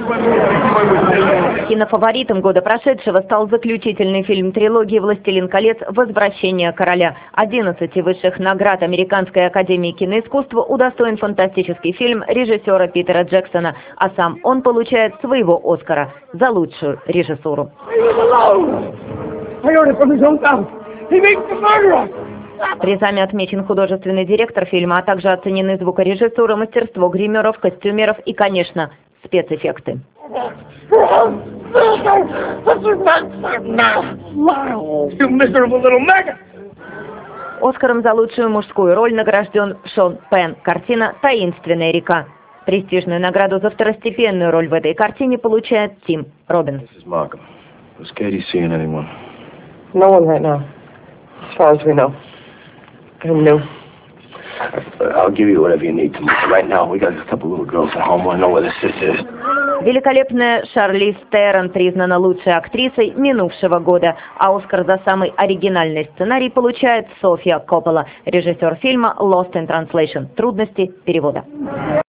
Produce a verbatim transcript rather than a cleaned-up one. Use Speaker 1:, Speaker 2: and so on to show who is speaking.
Speaker 1: Кинофаворитом года прошедшего стал заключительный фильм трилогии «Властелин колец. Возвращение короля». одиннадцати высших наград Американской академии киноискусства удостоен фантастический фильм режиссера Питера Джексона, а сам он получает своего «Оскара» за лучшую режиссуру. Призами отмечен художественный директор фильма, а также оценены звукорежиссура, мастерство гримеров, костюмеров и, конечно, спецэффекты. Оскаром за лучшую мужскую роль награжден Шон Пенн. Картина «Таинственная река». Престижную награду за второстепенную роль в этой картине получает Тим Роббинс. Великолепная Шарлиз Терон признана лучшей актрисой минувшего года, а Оскар за самый оригинальный сценарий получает София Коппола, режиссер фильма «Lost in Translation» – «Трудности перевода».